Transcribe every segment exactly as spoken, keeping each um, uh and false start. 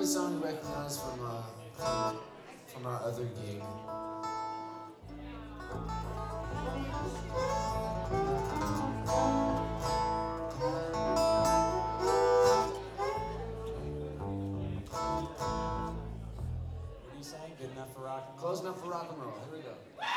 song you recognize from uh, from, from our other gig. What are you saying? Good enough for rock and roll? Close enough for rock and roll. Here we go.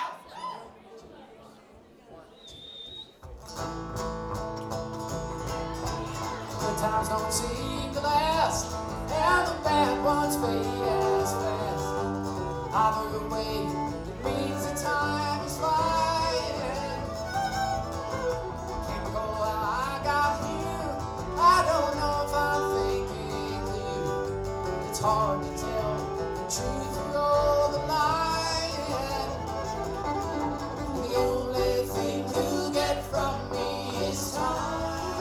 The times don't seem to last, and the bad ones fade as fast. Either way, it means the time is flying. Can't recall how I got here. I don't know if I'm thinking clear. It's hard to tell the truth through all the lying. The only thing you get from me is time.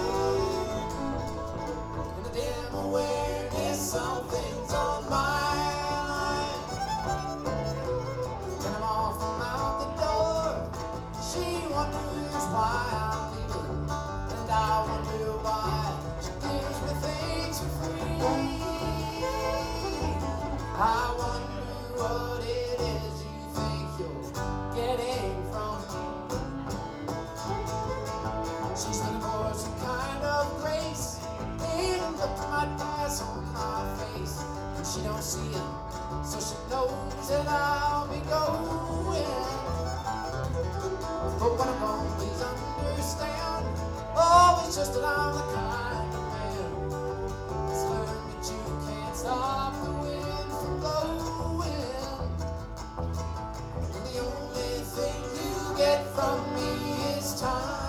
Awareness, something's on my mind. When I'm off, I'm out the door. She wonders why I'm leaving, and I wonder why she gives me things for free. I wonder what it is you think you're getting from me. She's looking for some kind of grace. Look at my eyes on my face, and she don't see it, so she knows that I'll be going. But when I'm gone, please understand, oh, it's just that I'm the kind of man that's learned that you can't stop the wind from blowing. And the only thing you get from me is time.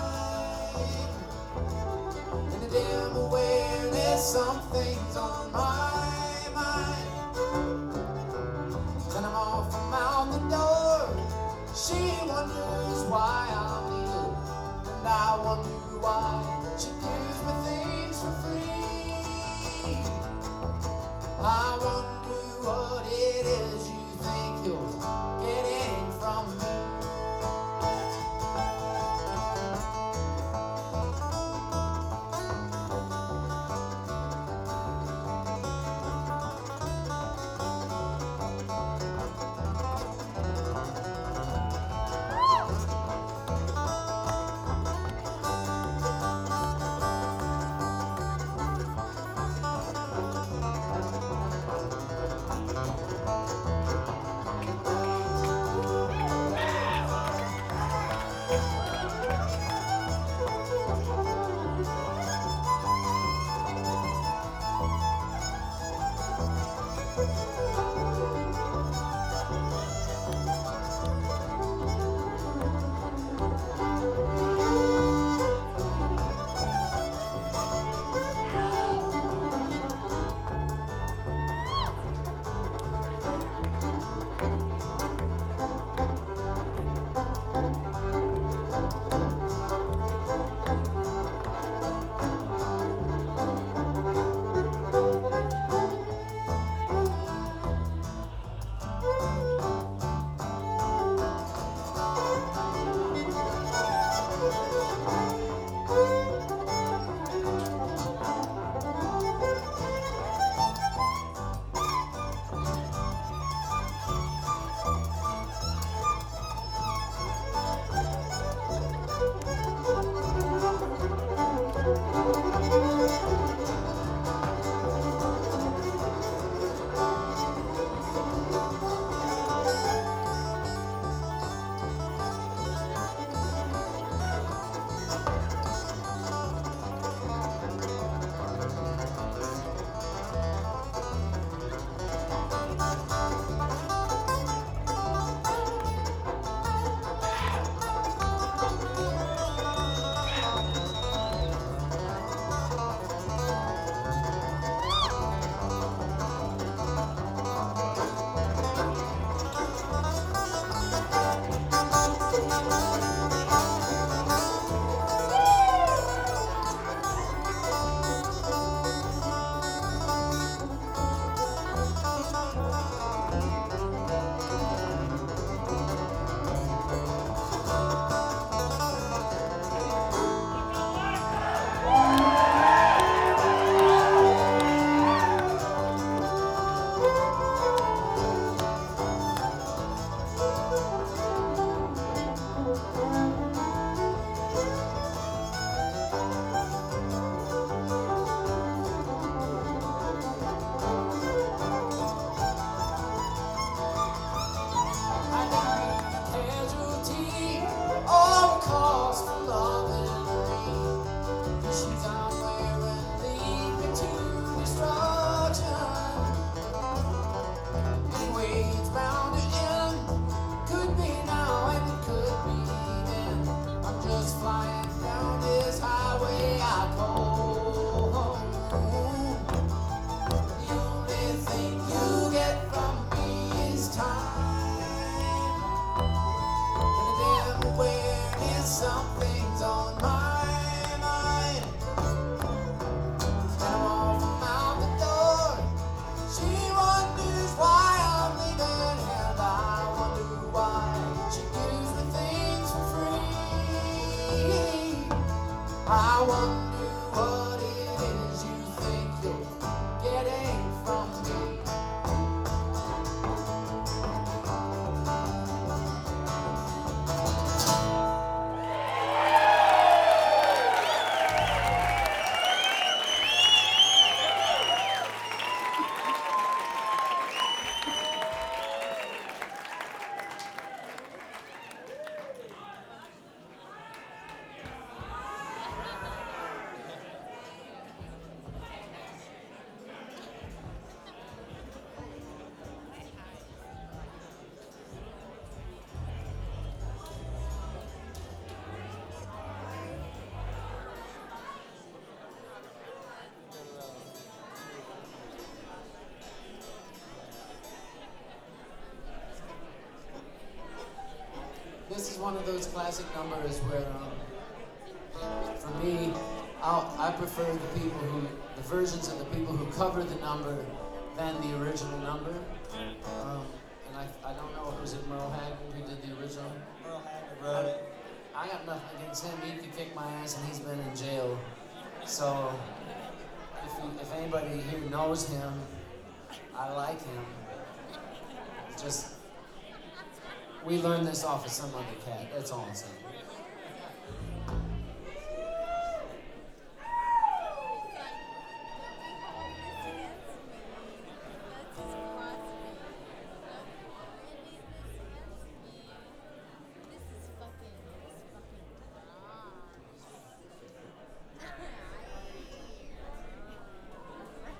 And the dim awareness, something's on my mind. When I'm off, I'm out the door. She wonders why I'm leaving, and I wonder why she gives me things for free. I wonder what it is you think you're getting from me. I wonder what it is you think you're getting from me. This is one of those classic numbers where, um, for me, I'll, I prefer the people who, the versions of the people who cover the number than the original number. Um, and I, I don't know, was it Merle Haggard who did the original? Merle Haggard wrote it. I got nothing against him. He could kick my ass, and he's been in jail. So, if, he, if anybody here knows him, I like him. Just, we learned this off of some other cat. That's all I'm saying.